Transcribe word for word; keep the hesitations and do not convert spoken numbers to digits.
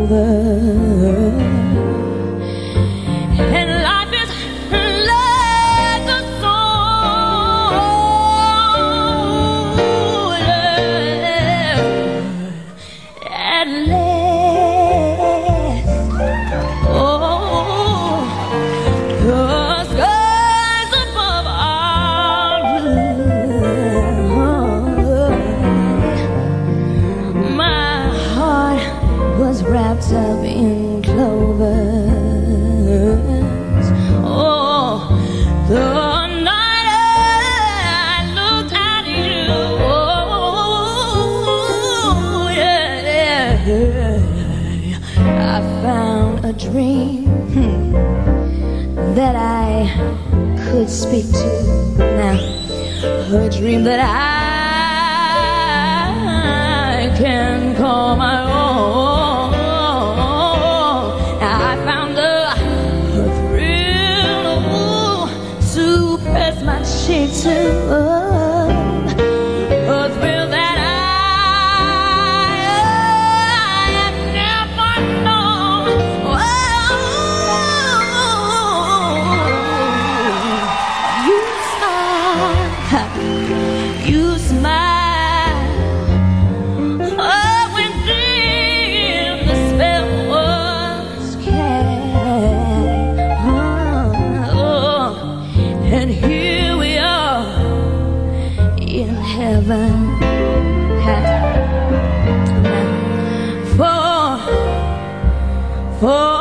clover, and life is like a song at last. Oh, the skies above are blue. My heart was wrapped up in clovers. Oh, the night I looked at you, oh, yeah, I found a dream that I could speak to now, a dream that I can call my own. I found a, a thrill, ooh, to press my cheek to, a thrill that I have never known. Oh, you smile, you smile. Oh, when the spell was cast. Oh, and here we are in heaven. For, for